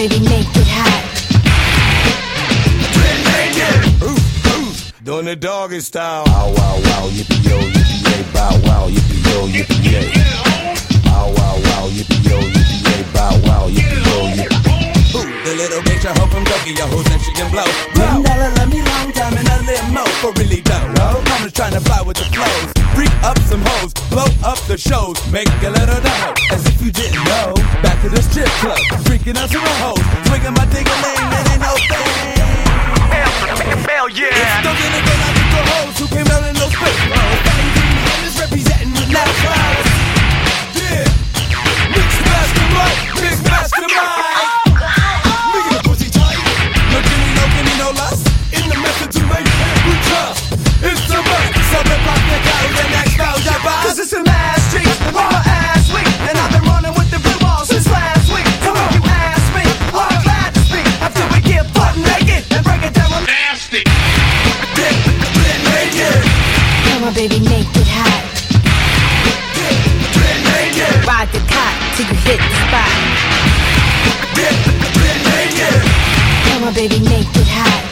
baby, make it hot. Doing the doggy style. Bow wow wow, yippee yo, yippee yay. Bow wow, yippee yo, yippee yay. Bow wow wow, yippee yo, yippee yay. Bow wow, yippee yo, yippee. Ooh, the little bitch I hope from Tokyo who said she can blow. $1 let me long time in a limo, but really don't know. I'm just trying to fly with the flows, freak up some hoes, blow up the shows, make a little dough. As if you didn't know, back to the strip club, freaking out some hoes, swinging my ding-a-ling, it ain't no thing. Hell yeah! It's stuck in the gun, I took the hoes who came out in those split clothes. Just representing the loud crowds. Yeah! Mix mastermind! Nigga, the pussy tight. No Jimmy, no Kenny, no lust. In the method to make we trust. It's the must. Something pop the guy with the next style, yeah, cause it's a mad street, and we're my ass weak. And I've been running with the blue balls since last week. Come on, you ask me, I'm glad to speak. After we get butt naked and break it down. Come on, baby, make it hot. Ride the cot till you hit the spot. Come on, baby, make it hot.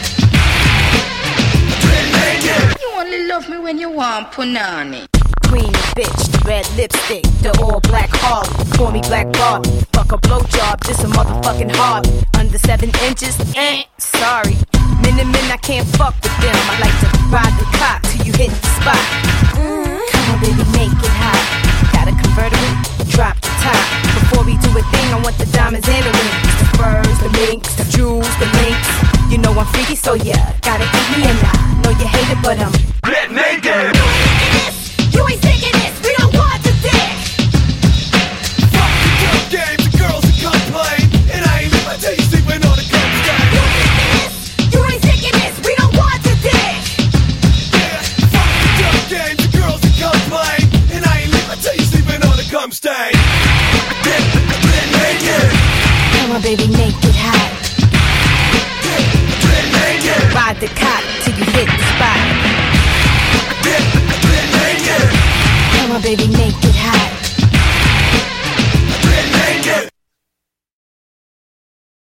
You only love me when you want punani. Green bitch, red lipstick, the all black Harley. Call me Black Barbie. Fuck a blowjob, just a motherfucking Harvey. Under 7 inches, sorry. Men I can't fuck with them. I like to ride the cop till you hit the spot. Come on, baby, make it hot. Got a convertible, drop the top. Before we do a thing, I want the diamonds and the rings. The furs, the minks, the jewels, the links. You know I'm freaky, so yeah, gotta eat me and I know you hate it, but I'm get naked. You ain't thinking this, we don't want the dick. Fuck the girl game, the girls that complain, and I ain't never tell you sleeping on the comes down. You ain't thinking this, we don't want the dick. Yeah, fuck the girl game, the girls that complain, and I ain't never tell you sleeping on the cum stain. Get naked. Come on, baby, make it